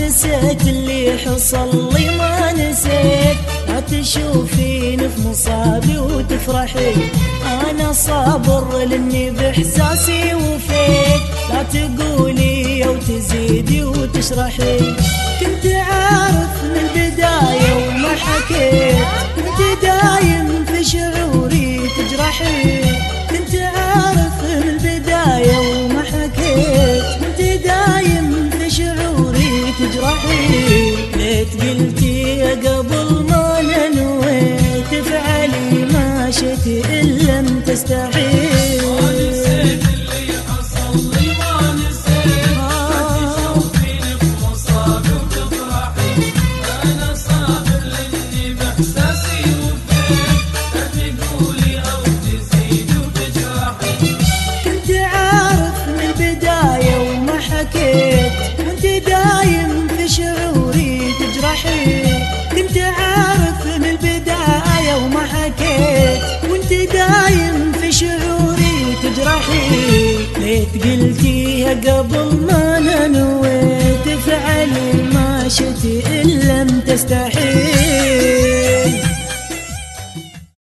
نسيت اللي حصل لي ما نسيت. لا تشوفين في مصابي وتفرحي، أنا صابر لاني بإحساسي وفيت. لا تقولي أو تزيدي وتشرحي، كنت عارف من البداية وما حكيت. كنت دايم في شعوري تجرحي، كنت عارف من البداية وما حكيت. كنت دايم في شعوري تجرحي، ليت قلتي قبل ما نويت تفعلي ما شئت إن لم تستحي. كنت دايم في شعوري تجرحي، كنت عارف من البداية وما حكيت. وانت دايم في شعوري تجرحي، ليت قلتيها قبل ما انا نويت تفعلي ما شئتي إن لم تستحي.